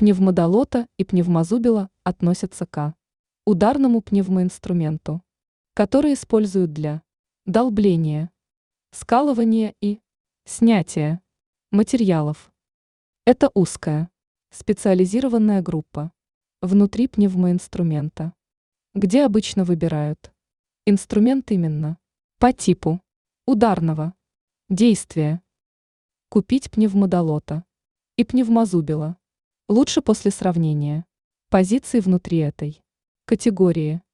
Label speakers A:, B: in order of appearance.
A: Пневмодолота и пневмозубила относятся к ударному пневмоинструменту, который используют для долбления, скалывания и снятия материалов. Это узкая, специализированная группа внутри пневмоинструмента, где обычно выбирают инструмент именно по типу ударного действия. Купить пневмодолота и пневмозубила лучше после сравнения позиций внутри этой категории.